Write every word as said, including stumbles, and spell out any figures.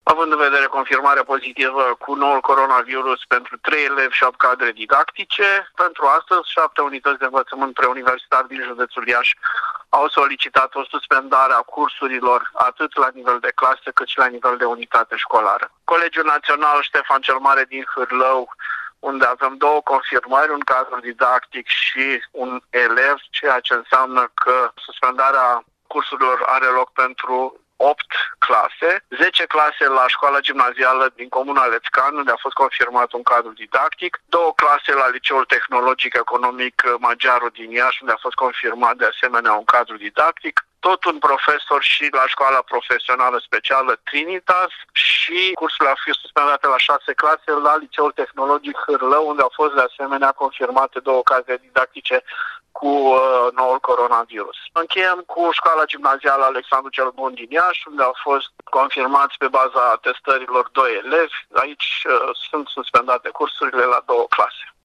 Având în vedere confirmarea pozitivă cu noul coronavirus pentru trei elevi și opt cadre didactice, pentru astăzi șapte unități de învățământ preuniversitar din județul Iași au solicitat o suspendare a cursurilor atât la nivel de clasă cât și la nivel de unitate școlară. Colegiul Național Ștefan cel Mare din Hârlău, unde avem două confirmări, un cadru didactic și un elev, ceea ce înseamnă că suspendarea cursurilor are loc pentru opt clase, zece clase la școala gimnazială din comuna Lețcan, unde a fost confirmat un cadru didactic, două clase la Liceul Tehnologic Economic Magiaru din Iași, unde a fost confirmat de asemenea un cadru didactic, tot un profesor și la școala profesională specială Trinitas și cursurile au fost suspendate la șase clase la Liceul Tehnologic Hârlău, unde au fost de asemenea confirmate două cadre didactice cu uh, noul coronavirus. Încheiem cu școala gimnazială Alexandru cel Bun din Iași, unde au fost confirmați pe baza testărilor doi elevi. Aici uh, sunt suspendate cursurile la două clase.